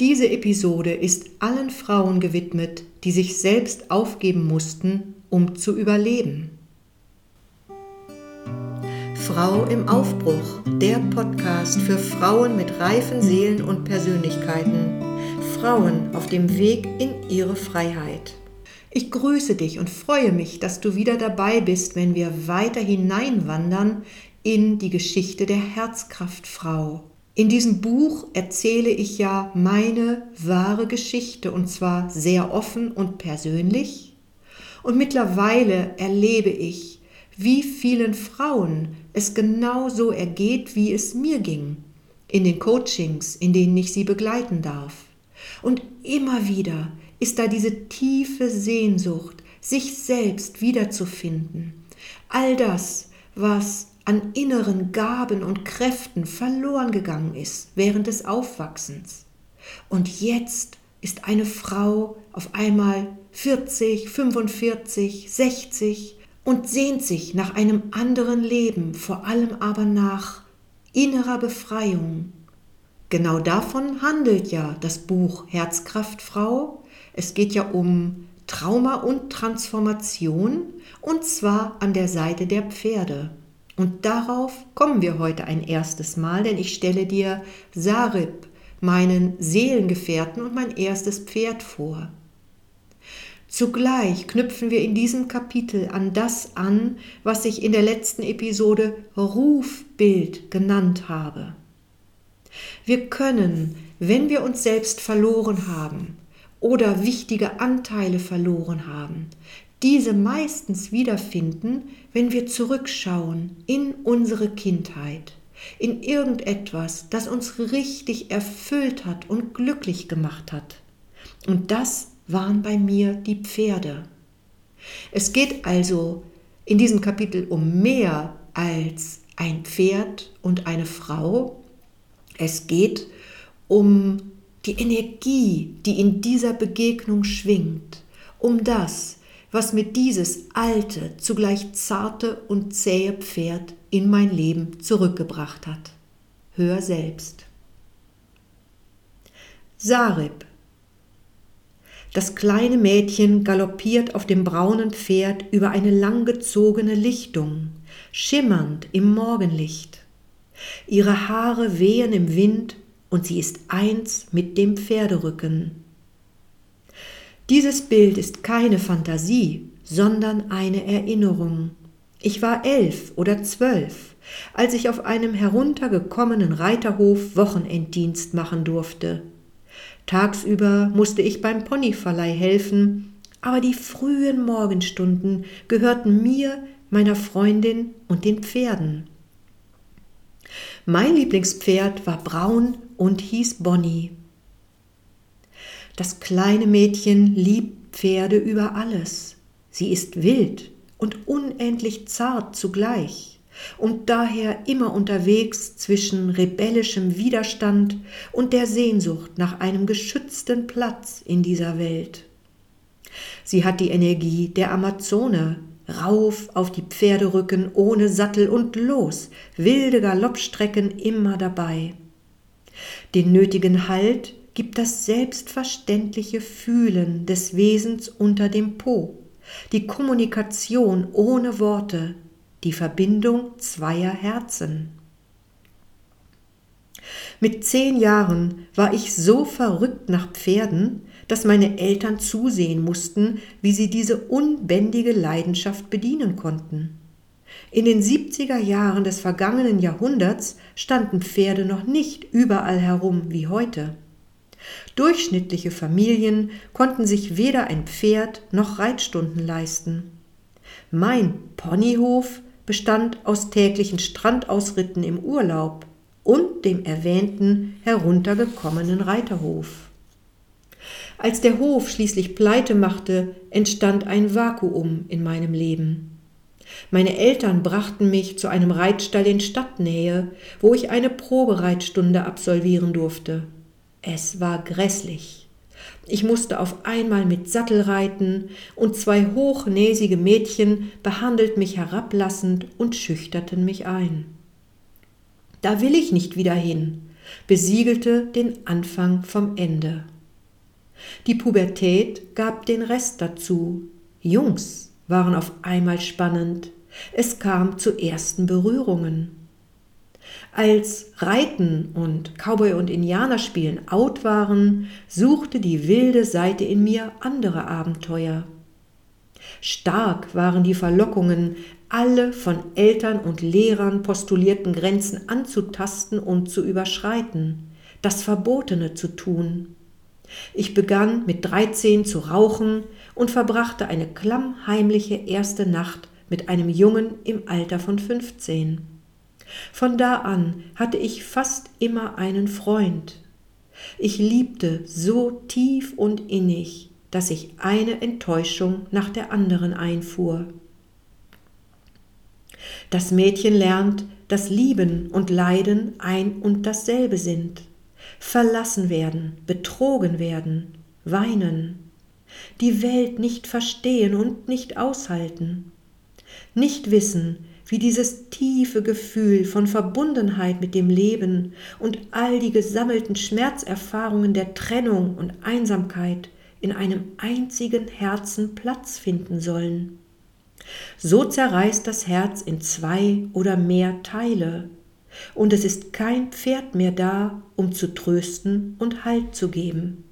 Diese Episode ist allen Frauen gewidmet, die sich selbst aufgeben mussten, um zu überleben. Frau im Aufbruch, der Podcast für Frauen mit reifen Seelen und Persönlichkeiten. Frauen auf dem Weg in ihre Freiheit. Ich grüße dich und freue mich, dass du wieder dabei bist, wenn wir weiter hineinwandern in die Geschichte der Herzkraftfrau. In diesem Buch erzähle ich ja meine wahre Geschichte und zwar sehr offen und persönlich. Und mittlerweile erlebe ich, wie vielen Frauen es genau so ergeht, wie es mir ging, in den Coachings, in denen ich sie begleiten darf. Und immer wieder ist da diese tiefe Sehnsucht, sich selbst wiederzufinden. All das, was an inneren Gaben und Kräften verloren gegangen ist während des Aufwachsens. Und jetzt ist eine Frau auf einmal 40, 45, 60 und sehnt sich nach einem anderen Leben, vor allem aber nach innerer Befreiung. Genau davon handelt ja das Buch Herzkraftfrau. Es geht ja um Trauma und Transformation und zwar an der Seite der Pferde. Und darauf kommen wir heute ein erstes Mal, denn ich stelle dir Sarib, meinen Seelengefährten und mein erstes Pferd vor. Zugleich knüpfen wir in diesem Kapitel an das an, was ich in der letzten Episode Rufbild genannt habe. Wir können, wenn wir uns selbst verloren haben oder wichtige Anteile verloren haben, diese meistens wiederfinden, wenn wir zurückschauen in unsere Kindheit, in irgendetwas, das uns richtig erfüllt hat und glücklich gemacht hat. Und das waren bei mir die Pferde. Es geht also in diesem Kapitel um mehr als ein Pferd und eine Frau. Es geht um die Energie, die in dieser Begegnung schwingt, um das, was mir dieses alte, zugleich zarte und zähe Pferd in mein Leben zurückgebracht hat. Hör selbst. Sarib. Das kleine Mädchen galoppiert auf dem braunen Pferd über eine langgezogene Lichtung, schimmernd im Morgenlicht. Ihre Haare wehen im Wind und sie ist eins mit dem Pferderücken. Dieses Bild ist keine Fantasie, sondern eine Erinnerung. Ich war 11 oder 12, als ich auf einem heruntergekommenen Reiterhof Wochenenddienst machen durfte. Tagsüber musste ich beim Ponyverleih helfen, aber die frühen Morgenstunden gehörten mir, meiner Freundin und den Pferden. Mein Lieblingspferd war braun und hieß Bonnie. Das kleine Mädchen liebt Pferde über alles. Sie ist wild und unendlich zart zugleich und daher immer unterwegs zwischen rebellischem Widerstand und der Sehnsucht nach einem geschützten Platz in dieser Welt. Sie hat die Energie der Amazone, rauf auf die Pferderücken ohne Sattel und los, wilde Galoppstrecken immer dabei. Den nötigen Halt gibt das selbstverständliche Fühlen des Wesens unter dem Po, die Kommunikation ohne Worte, die Verbindung zweier Herzen. Mit 10 Jahren war ich so verrückt nach Pferden, dass meine Eltern zusehen mussten, wie sie diese unbändige Leidenschaft bedienen konnten. In den 70er Jahren des vergangenen Jahrhunderts standen Pferde noch nicht überall herum wie heute. Durchschnittliche Familien konnten sich weder ein Pferd noch Reitstunden leisten. Mein Ponyhof bestand aus täglichen Strandausritten im Urlaub und dem erwähnten heruntergekommenen Reiterhof. Als der Hof schließlich pleite machte, entstand ein Vakuum in meinem Leben. Meine Eltern brachten mich zu einem Reitstall in Stadtnähe, wo ich eine Probereitstunde absolvieren durfte. Es war grässlich. Ich musste auf einmal mit Sattel reiten und 2 hochnäsige Mädchen behandelten mich herablassend und schüchterten mich ein. Da will ich nicht wieder hin, besiegelte den Anfang vom Ende. Die Pubertät gab den Rest dazu. Jungs waren auf einmal spannend. Es kam zu ersten Berührungen. Als Reiten und Cowboy- und Indianerspielen out waren, suchte die wilde Seite in mir andere Abenteuer. Stark waren die Verlockungen, alle von Eltern und Lehrern postulierten Grenzen anzutasten und zu überschreiten, das Verbotene zu tun. Ich begann mit 13 zu rauchen und verbrachte eine klammheimliche erste Nacht mit einem Jungen im Alter von 15. Von da an hatte ich fast immer einen Freund. Ich liebte so tief und innig, dass ich eine Enttäuschung nach der anderen einfuhr. Das Mädchen lernt, dass Lieben und Leiden ein und dasselbe sind. Verlassen werden, betrogen werden, weinen, die Welt nicht verstehen und nicht aushalten, nicht wissen, wie dieses tiefe Gefühl von Verbundenheit mit dem Leben und all die gesammelten Schmerzerfahrungen der Trennung und Einsamkeit in einem einzigen Herzen Platz finden sollen. So zerreißt das Herz in 2 oder mehr Teile, und es ist kein Pferd mehr da, um zu trösten und Halt zu geben.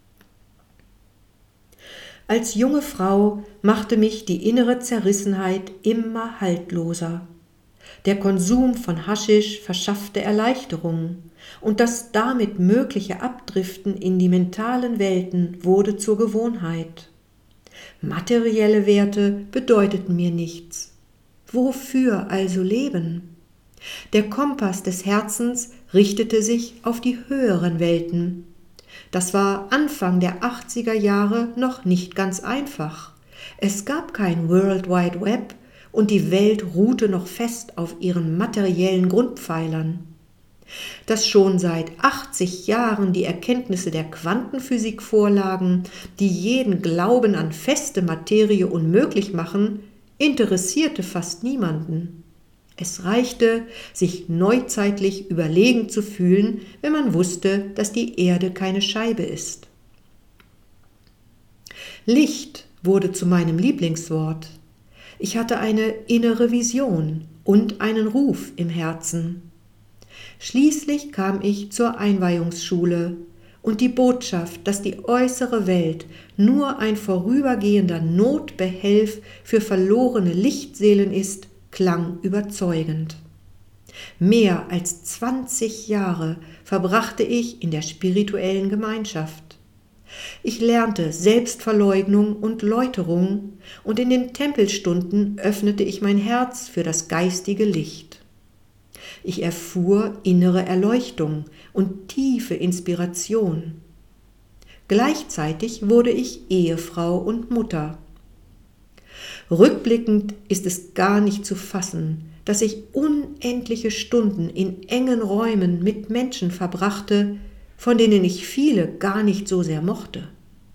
Als junge Frau machte mich die innere Zerrissenheit immer haltloser. Der Konsum von Haschisch verschaffte Erleichterung, und das damit mögliche Abdriften in die mentalen Welten wurde zur Gewohnheit. Materielle Werte bedeuteten mir nichts. Wofür also leben? Der Kompass des Herzens richtete sich auf die höheren Welten. Das war Anfang der 80er Jahre noch nicht ganz einfach. Es gab kein World Wide Web und die Welt ruhte noch fest auf ihren materiellen Grundpfeilern. Dass schon seit 80 Jahren die Erkenntnisse der Quantenphysik vorlagen, die jeden Glauben an feste Materie unmöglich machen, interessierte fast niemanden. Es reichte, sich neuzeitlich überlegen zu fühlen, wenn man wusste, dass die Erde keine Scheibe ist. Licht wurde zu meinem Lieblingswort. Ich hatte eine innere Vision und einen Ruf im Herzen. Schließlich kam ich zur Einweihungsschule, und die Botschaft, dass die äußere Welt nur ein vorübergehender Notbehelf für verlorene Lichtseelen ist, klang überzeugend. Mehr als 20 Jahre verbrachte ich in der spirituellen Gemeinschaft. Ich lernte Selbstverleugnung und Läuterung, und in den Tempelstunden öffnete ich mein Herz für das geistige Licht. Ich erfuhr innere Erleuchtung und tiefe Inspiration. Gleichzeitig wurde ich Ehefrau und Mutter. Rückblickend ist es gar nicht zu fassen, dass ich unendliche Stunden in engen Räumen mit Menschen verbrachte, von denen ich viele gar nicht so sehr mochte.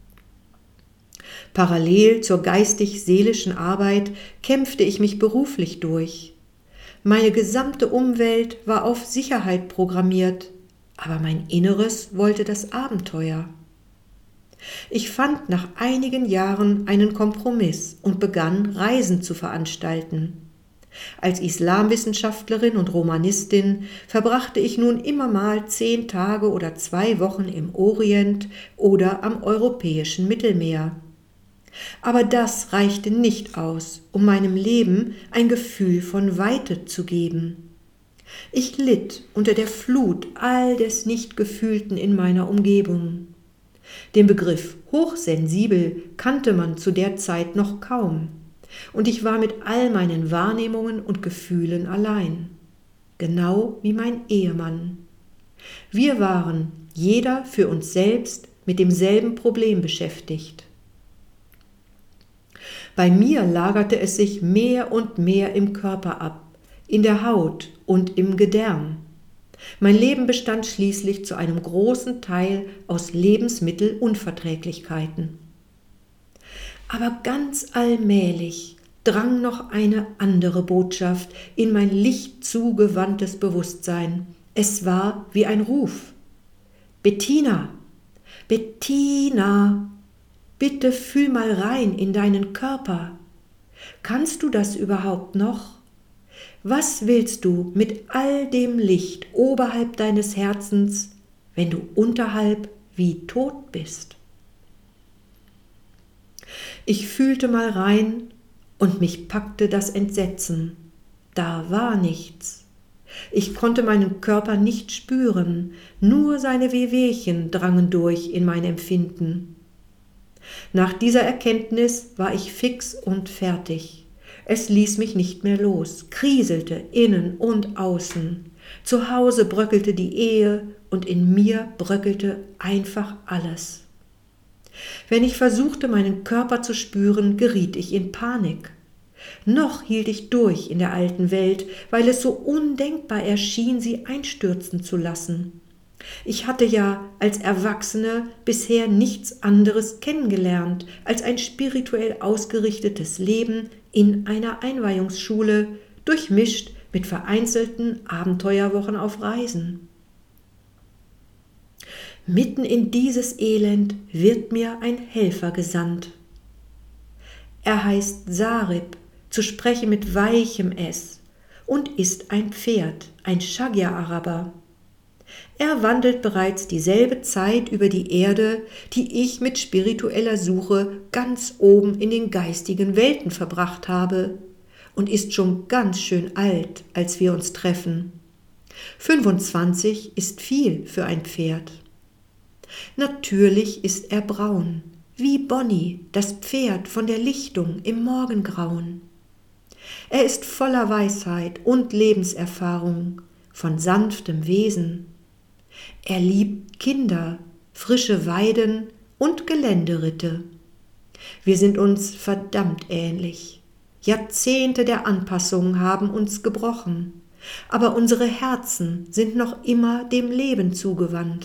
Parallel zur geistig-seelischen Arbeit kämpfte ich mich beruflich durch. Meine gesamte Umwelt war auf Sicherheit programmiert, aber mein Inneres wollte das Abenteuer. Ich fand nach einigen Jahren einen Kompromiss und begann, Reisen zu veranstalten. Als Islamwissenschaftlerin und Romanistin verbrachte ich nun immer mal 10 Tage oder 2 Wochen im Orient oder am europäischen Mittelmeer. Aber das reichte nicht aus, um meinem Leben ein Gefühl von Weite zu geben. Ich litt unter der Flut all des Nichtgefühlten in meiner Umgebung. Den Begriff hochsensibel kannte man zu der Zeit noch kaum, und ich war mit all meinen Wahrnehmungen und Gefühlen allein, genau wie mein Ehemann. Wir waren, jeder für uns selbst, mit demselben Problem beschäftigt. Bei mir lagerte es sich mehr und mehr im Körper ab, in der Haut und im Gedärm. Mein Leben bestand schließlich zu einem großen Teil aus Lebensmittelunverträglichkeiten. Aber ganz allmählich drang noch eine andere Botschaft in mein lichtzugewandtes Bewusstsein, Es war wie ein Ruf. Bettina, Bettina, bitte fühl mal rein in deinen Körper. Kannst du das überhaupt noch? Was willst du mit all dem Licht oberhalb deines Herzens, wenn du unterhalb wie tot bist? Ich fühlte mal rein und mich packte das Entsetzen. Da war nichts. Ich konnte meinen Körper nicht spüren, nur seine Wehwehchen drangen durch in mein Empfinden. Nach dieser Erkenntnis war ich fix und fertig. Es ließ mich nicht mehr los, kriselte innen und außen. Zu Hause bröckelte die Ehe und in mir bröckelte einfach alles. Wenn ich versuchte, meinen Körper zu spüren, geriet ich in Panik. Noch hielt ich durch in der alten Welt, weil es so undenkbar erschien, sie einstürzen zu lassen. Ich hatte ja als Erwachsene bisher nichts anderes kennengelernt als ein spirituell ausgerichtetes Leben in einer Einweihungsschule, durchmischt mit vereinzelten Abenteuerwochen auf Reisen. Mitten in dieses Elend wird mir ein Helfer gesandt. Er heißt Sarib, zu sprechen mit weichem S, und ist ein Pferd, ein Shagya-Araber. Er wandelt bereits dieselbe Zeit über die Erde, die ich mit spiritueller Suche ganz oben in den geistigen Welten verbracht habe, und ist schon ganz schön alt, als wir uns treffen. 25 ist viel für ein Pferd. Natürlich ist er braun, wie Bonnie, das Pferd von der Lichtung im Morgengrauen. Er ist voller Weisheit und Lebenserfahrung, von sanftem Wesen. Er liebt Kinder, frische Weiden und Geländeritte. Wir sind uns verdammt ähnlich. Jahrzehnte der Anpassung haben uns gebrochen, aber unsere Herzen sind noch immer dem Leben zugewandt.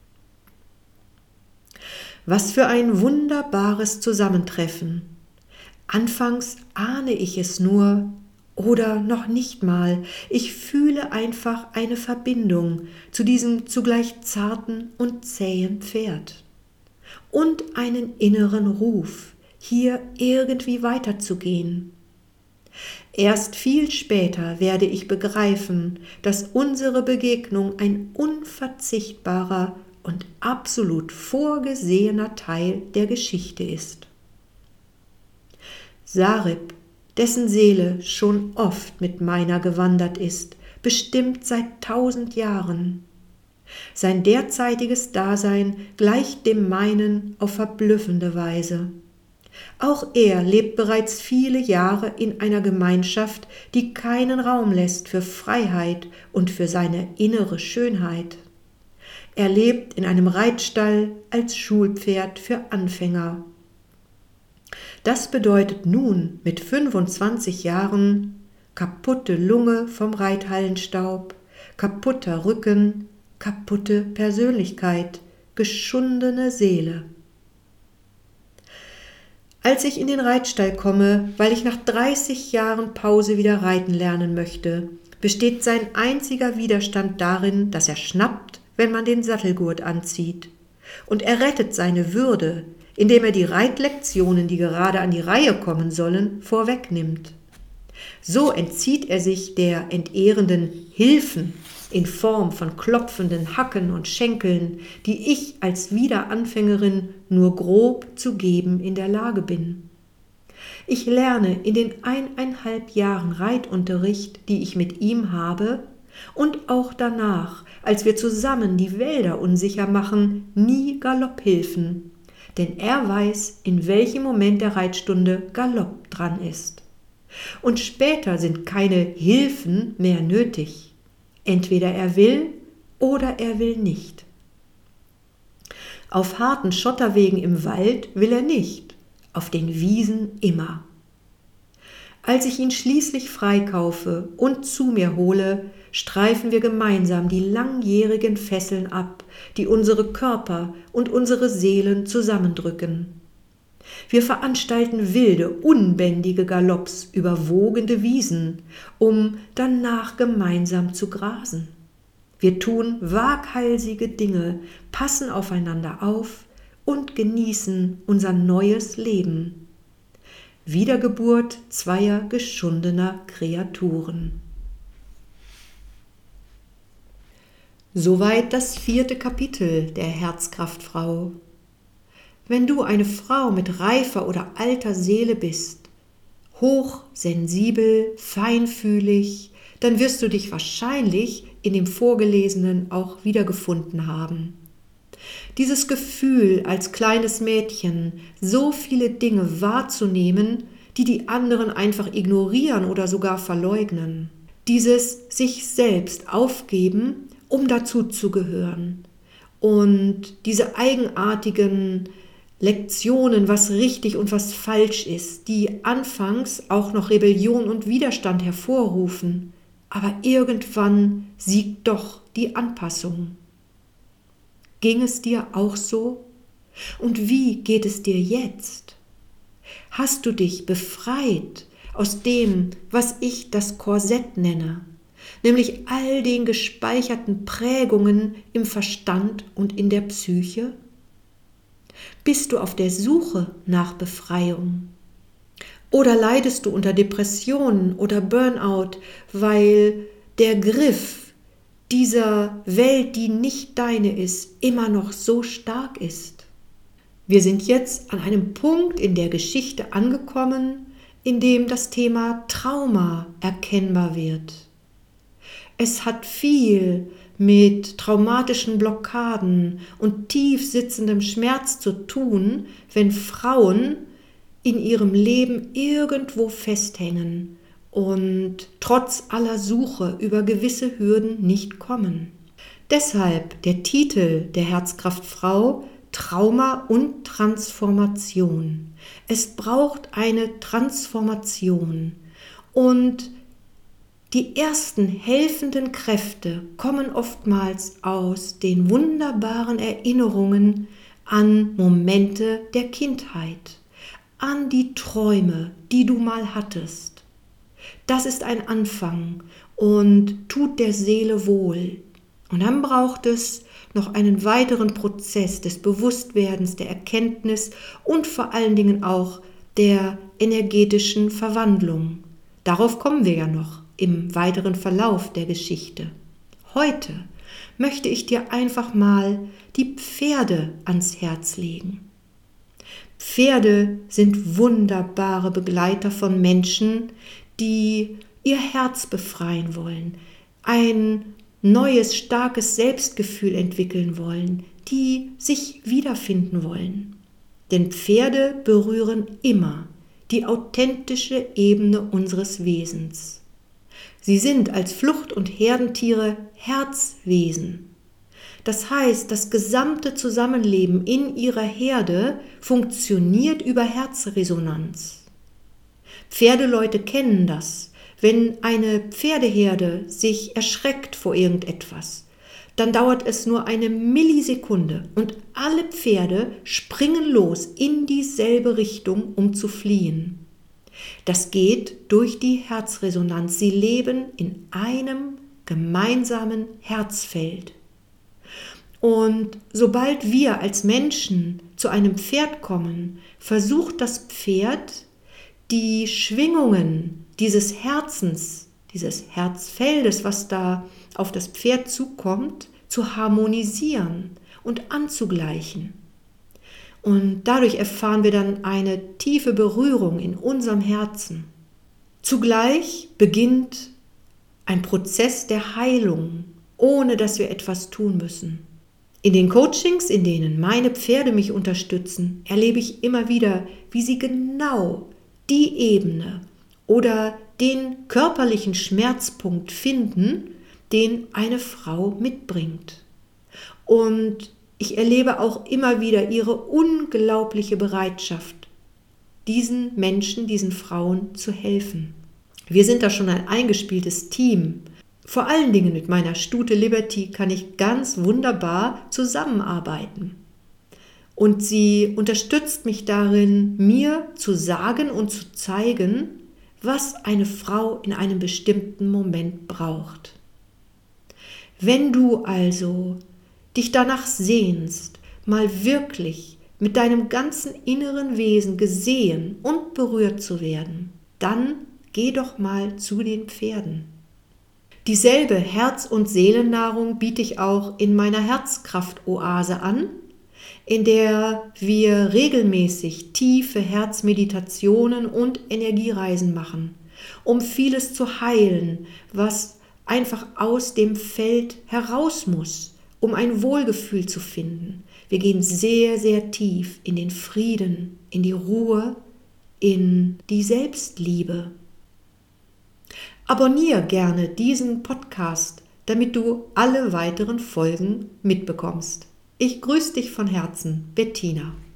Was für ein wunderbares Zusammentreffen. Anfangs ahne ich es nur oder noch nicht mal. Ich fühle einfach eine Verbindung zu diesem zugleich zarten und zähen Pferd. Und einen inneren Ruf, hier irgendwie weiterzugehen. Erst viel später werde ich begreifen, dass unsere Begegnung ein unverzichtbarer und absolut vorgesehener Teil der Geschichte ist. Sarib, dessen Seele schon oft mit meiner gewandert ist, bestimmt seit 1000 Jahren. Sein derzeitiges Dasein gleicht dem meinen auf verblüffende Weise. Auch er lebt bereits viele Jahre in einer Gemeinschaft, die keinen Raum lässt für Freiheit und für seine innere Schönheit. Er lebt in einem Reitstall als Schulpferd für Anfänger. Das bedeutet nun mit 25 Jahren kaputte Lunge vom Reithallenstaub, kaputter Rücken, kaputte Persönlichkeit, geschundene Seele. Als ich in den Reitstall komme, weil ich nach 30 Jahren Pause wieder reiten lernen möchte, besteht sein einziger Widerstand darin, dass er schnappt, wenn man den Sattelgurt anzieht. Und er rettet seine Würde, indem er die Reitlektionen, die gerade an die Reihe kommen sollen, vorwegnimmt. So entzieht er sich der entehrenden Hilfen in Form von klopfenden Hacken und Schenkeln, die ich als Wiederanfängerin nur grob zu geben in der Lage bin. Ich lerne in den 1,5 Jahren Reitunterricht, die ich mit ihm habe, und auch danach, als wir zusammen die Wälder unsicher machen, nie Galopphilfen, denn er weiß, in welchem Moment der Reitstunde Galopp dran ist. Und später sind keine Hilfen mehr nötig. Entweder er will oder er will nicht. Auf harten Schotterwegen im Wald will er nicht, auf den Wiesen immer. Als ich ihn schließlich freikaufe und zu mir hole, streifen wir gemeinsam die langjährigen Fesseln ab, die unsere Körper und unsere Seelen zusammendrücken. Wir veranstalten wilde, unbändige Galopps über wogende Wiesen, um danach gemeinsam zu grasen. Wir tun waghalsige Dinge, passen aufeinander auf und genießen unser neues Leben. Wiedergeburt zweier geschundener Kreaturen. Soweit das 4. Kapitel der Herzkraftfrau. Wenn du eine Frau mit reifer oder alter Seele bist, hochsensibel, feinfühlig, dann wirst du dich wahrscheinlich in dem Vorgelesenen auch wiedergefunden haben. Dieses Gefühl, als kleines Mädchen so viele Dinge wahrzunehmen, die die anderen einfach ignorieren oder sogar verleugnen. Dieses sich selbst aufgeben, um dazu zu gehören. Und diese eigenartigen Lektionen, was richtig und was falsch ist, die anfangs auch noch Rebellion und Widerstand hervorrufen, aber irgendwann siegt doch die Anpassung. Ging es dir auch so? Und wie geht es dir jetzt? Hast du dich befreit aus dem, was ich das Korsett nenne, nämlich all den gespeicherten Prägungen im Verstand und in der Psyche? Bist du auf der Suche nach Befreiung? Oder leidest du unter Depressionen oder Burnout, weil der Griff dieser Welt, die nicht deine ist, immer noch so stark ist? Wir sind jetzt an einem Punkt in der Geschichte angekommen, in dem das Thema Trauma erkennbar wird. Es hat viel mit traumatischen Blockaden und tief sitzendem Schmerz zu tun, wenn Frauen in ihrem Leben irgendwo festhängen und trotz aller Suche über gewisse Hürden nicht kommen. Deshalb der Titel der Herzkraftfrau: Trauma und Transformation. Es braucht eine Transformation und die ersten helfenden Kräfte kommen oftmals aus den wunderbaren Erinnerungen an Momente der Kindheit, an die Träume, die du mal hattest. Das ist ein Anfang und tut der Seele wohl. Und dann braucht es noch einen weiteren Prozess des Bewusstwerdens, der Erkenntnis und vor allen Dingen auch der energetischen Verwandlung. Darauf kommen wir ja noch im weiteren Verlauf der Geschichte. Heute möchte ich dir einfach mal die Pferde ans Herz legen. Pferde sind wunderbare Begleiter von Menschen, die ihr Herz befreien wollen, ein neues, starkes Selbstgefühl entwickeln wollen, die sich wiederfinden wollen. Denn Pferde berühren immer die authentische Ebene unseres Wesens. Sie sind als Flucht- und Herdentiere Herzwesen. Das heißt, das gesamte Zusammenleben in ihrer Herde funktioniert über Herzresonanz. Pferdeleute kennen das. Wenn eine Pferdeherde sich erschreckt vor irgendetwas, dann dauert es nur eine Millisekunde und alle Pferde springen los in dieselbe Richtung, um zu fliehen. Das geht durch die Herzresonanz. Sie leben in einem gemeinsamen Herzfeld. Und sobald wir als Menschen zu einem Pferd kommen, versucht das Pferd, die Schwingungen dieses Herzens, dieses Herzfeldes, was da auf das Pferd zukommt, zu harmonisieren und anzugleichen. Und dadurch erfahren wir dann eine tiefe Berührung in unserem Herzen. Zugleich beginnt ein Prozess der Heilung, ohne dass wir etwas tun müssen. In den Coachings, in denen meine Pferde mich unterstützen, erlebe ich immer wieder, wie sie genau die Ebene oder den körperlichen Schmerzpunkt finden, den eine Frau mitbringt. Und ich erlebe auch immer wieder ihre unglaubliche Bereitschaft, diesen Menschen, diesen Frauen zu helfen. Wir sind da schon ein eingespieltes Team. Vor allen Dingen mit meiner Stute Liberty kann ich ganz wunderbar zusammenarbeiten. Und sie unterstützt mich darin, mir zu sagen und zu zeigen, was eine Frau in einem bestimmten Moment braucht. Wenn du also dich danach sehnst, mal wirklich mit deinem ganzen inneren Wesen gesehen und berührt zu werden, dann geh doch mal zu den Pferden. Dieselbe Herz- und Seelennahrung biete ich auch in meiner Herzkraft-Oase an, in der wir regelmäßig tiefe Herzmeditationen und Energiereisen machen, um vieles zu heilen, was einfach aus dem Feld heraus muss, um ein Wohlgefühl zu finden. Wir gehen sehr, sehr tief in den Frieden, in die Ruhe, in die Selbstliebe. Abonniere gerne diesen Podcast, damit du alle weiteren Folgen mitbekommst. Ich grüße dich von Herzen, Bettina.